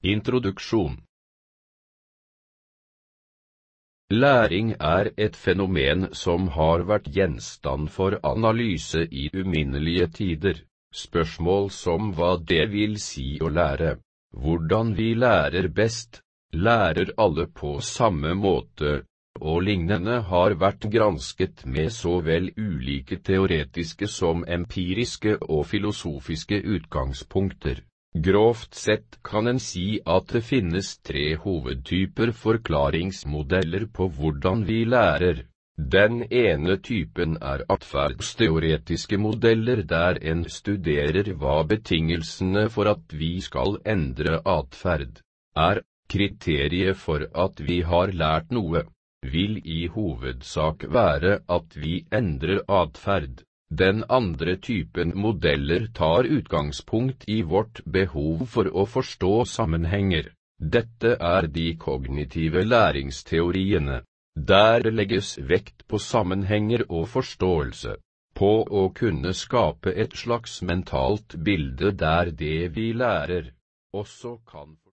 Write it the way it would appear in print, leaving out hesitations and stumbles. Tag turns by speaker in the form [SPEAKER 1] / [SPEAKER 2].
[SPEAKER 1] Introduksjon. Læring er et fenomen som har vært gjenstand for analyse i uminnelige tider. Spørsmål som hva det vil si å lære, hvordan vi lærer best, lærer alle på samme måte, og lignende har vært gransket med så vel ulike teoretiske som empiriske og filosofiske utgangspunkter. Grovt sett kan en si at det finnes 3 hovedtyper forklaringsmodeller på hvordan vi lærer. Den ene typen er atferdsteoretiske modeller der en studerer hva betingelsene for at vi skal endre atferd er. Kriteriet for at vi har lært noe vil i hovedsak være at vi endrer atferd. Den andre typen modeller tar utgangspunkt i vårt behov for å forstå sammenhenger. Dette er de kognitive læringsteoriene. Der legges vekt på sammenhenger og forståelse, på å kunne skape et slags mentalt bilde der det vi lærer, også kan